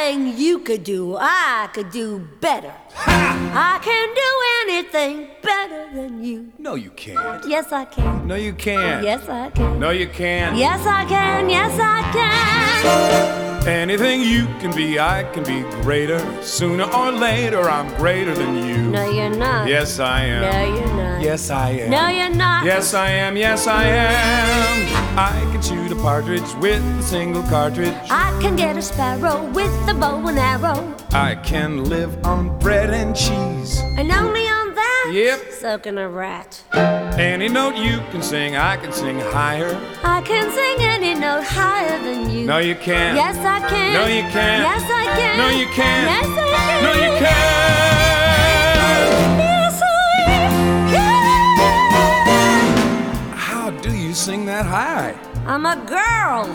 Anything you could do, I could do better. I can do anything better than you. No, you can't. Yes, I can. No, you can't. Yes, I can. No, you can't. Yes, I can. Yes, I can. Anything you can be, I can be greater. Sooner or later, I'm greater than you. No, you're not. Yes, I am. No, you're not. Yes, I am. No, you're not. Yes, I am. Yes, I am. I can shoot a partridge with a single cartridge. I can get a sparrow with a bow and arrow. I can live on bread and cheese. And only on that? Yep. So can a rat. Any note you can sing, I can sing higher. I can sing any note higher than you. No, you can't. Yes, I can. No, you can't. Yes, I can. No, you can't. Yes, I can. No, you can't. Yes, I can. How do you sing that high? I'm a girl.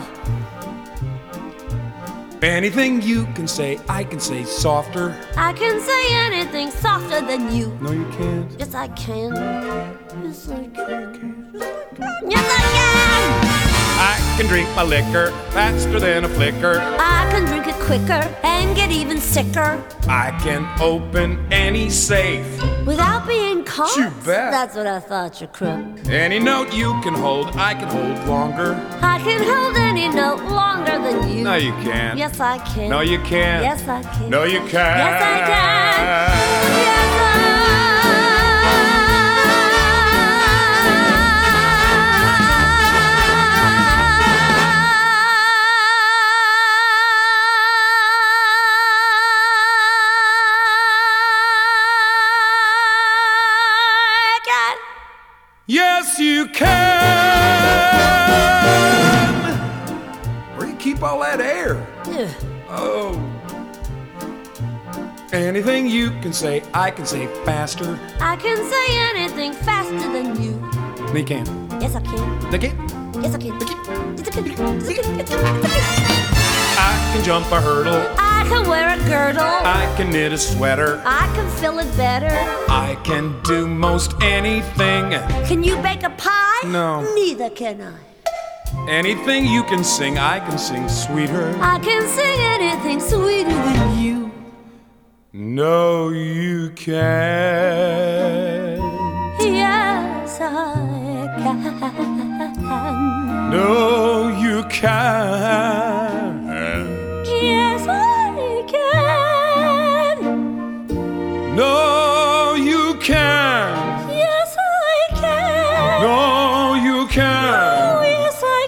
Anything you can say, I can say softer. I can say anything softer than you. No, you can't. Yes, I can. Yes, I can. Yes, I can. I can drink my liquor faster than a flicker. I can drink it quicker and get even sicker I can open any safe. without being caught. You bet. That's what I thought, you crook. Any note you can hold, I can hold longer. I can hold any note longer than you. No, you can't. Yes, I can. No, you can't. Yes, I can. No, you can't. Yes, I can. Yes, Yes, you can. Where you keep all that air? Ugh. Oh. Anything you can say, I can say faster. I can say anything faster than you. No, you can't. Yes, I can. No, you can't. Yes, I can. Yes, I can. Yes, I can. Yes, I can. I can jump a hurdle. I can wear a girdle. I can knit a sweater. I can fill it better. I can do most anything. Can you bake a pie? No. Neither can I. Anything you can sing, I can sing sweeter. I can sing anything sweeter than you. No, you can't. Yes, I can. No, you can't. Yes, I can. No, you can't. Yes, I can. No, you Oh, can't. yes, I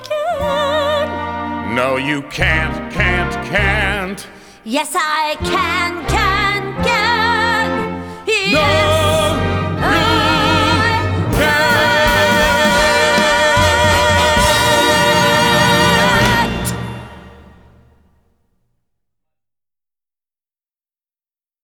can. No, you can't, can't. Yes, I can.